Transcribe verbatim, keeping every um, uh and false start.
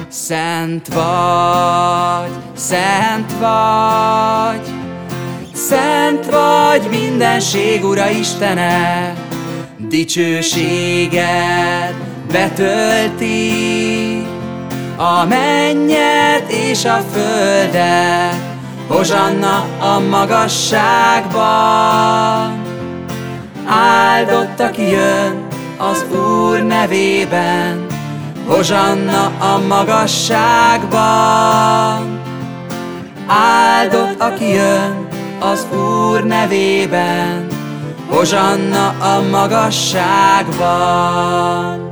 Szent vagy, szent vagy, szent vagy mindenség Ura Istene, dicsőséged betölti a mennyet és a földet. Hozsanna a magasságban, áldott, aki jön az Úr nevében. Hozsanna a magasságban, áldott, aki jön az Úr nevében. Hozsanna a magasságban.